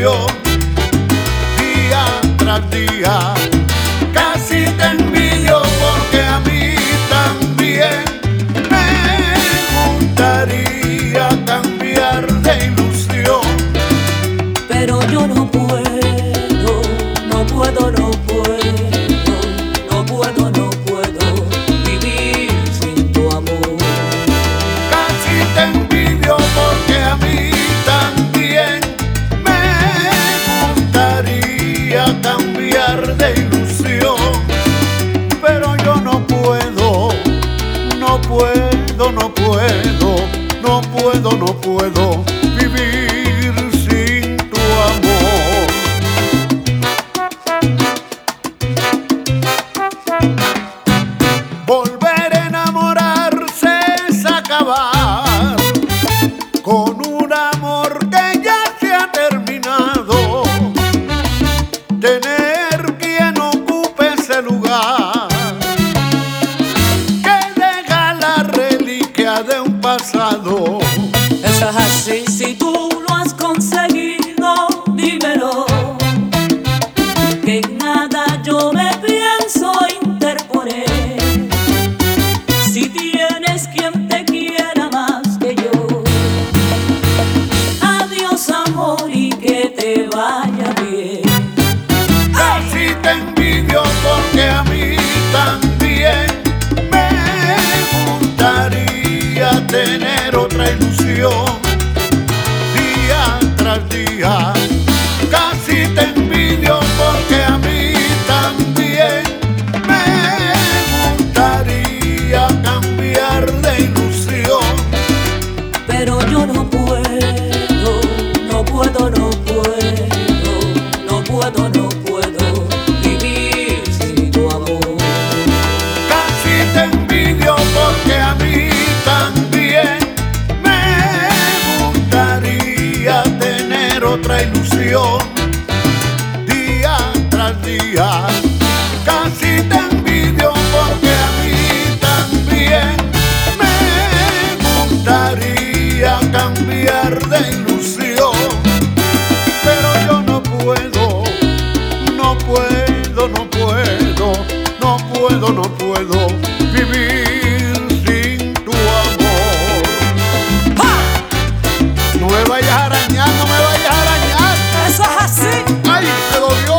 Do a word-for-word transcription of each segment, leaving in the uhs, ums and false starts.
ilusión. Día tras día casi te envidio porque a mí también me gustaría cambiar de ilusión. Pero yo no puedo, no puedo, no puedo, no puedo, no puedo vivir sin tu amor. Casi te envidio porque a mí también me gustaría cambiar de ilusión. Pero yo no puedo, no puedo, no puedo, no puedo, no puedo vivir sin tu amor. Volver a enamorarse es acabar con un amor que ya se ha terminado. Tener quien ocupe ese lugar que deja la reliquia de un pasado. Eso es así, si tú lo has conseguido, dímelo. Que en nada yo me pienso interponer. Si tienes quien te quiera más que yo, adiós amor y que te vaya bien. Casi te envidio porque a mí también me gustaría tener otra ilusión. Día tras día casi te envidio porque a mí también me gustaría cambiar de ilusión. Pero yo no puedo, no puedo, no puedo, no puedo, no puedo vivir sin tu amor. Casi te envidio porque a mí también me gustaría tener otra ilusión. Día tras día casi te envidio porque a mí también me gustaría cambiar de ilusión. Pero yo no puedo, no puedo, no puedo, no puedo, no puedo vivir sin tu amor. ¡Ja! No me vayas a arañar, no me vayas a arañar. Eso es así. ¡Ay, me dolió!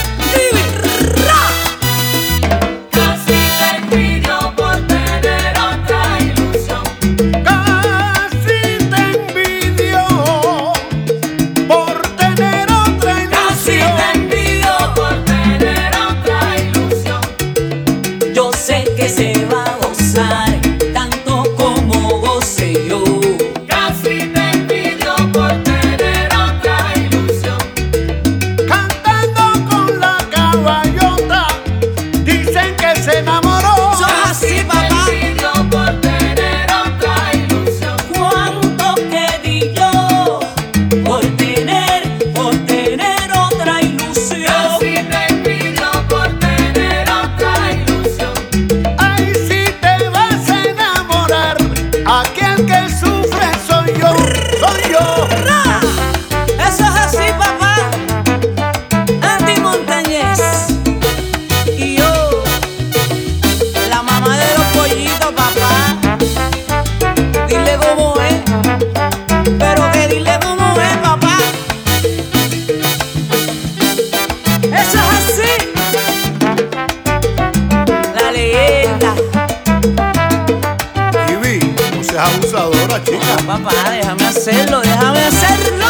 Casi te envidio por tener otra ilusión. Casi te envidio por tener otra Casi ilusión. te envidio por tener otra ilusión. Yo sé que se va a gozar tanto como goce yo. Casi te envidio por tener otra ilusión. Cantando con la caballota, dicen que se enamoró. Eso es así, papá. Te envidio por tener otra ilusión. ¿Cuánto que di yo por tener, por tener otra ilusión? Casi te envidio por tener otra ilusión. Ay, si te vas a enamorar, aquel que sufre soy yo, soy yo. ¡Ra! Eso es así, papá. Andy Montañez y yo, la mamá de los pollitos, papá. Dile cómo es, pero que dile cómo es, papá. Eso es así. La leyenda. Ivy, no seas abusadora, chica. Papá, déjame hacerlo, déjame hacerlo.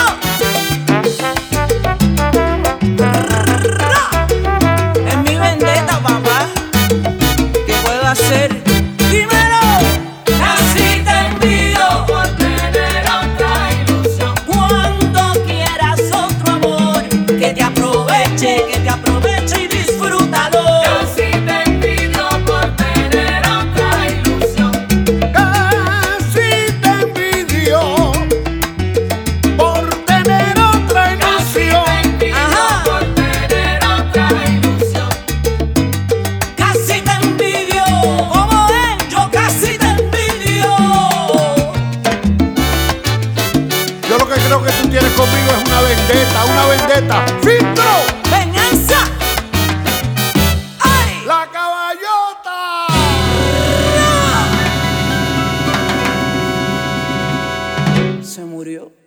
Es mi vendetta, papá. ¿Qué puedo hacer? ¡Dímelo! Casi te envidio por tener otra ilusión. Cuando quieras otro amor, que te aproveche, que te aproveche y disfrútalo. Casi te envidio por tener otra ilusión. Casi te envidio vendetta. ¡Filtro! ¡Venganza! ¡Ay! ¡La caballota! Se murió.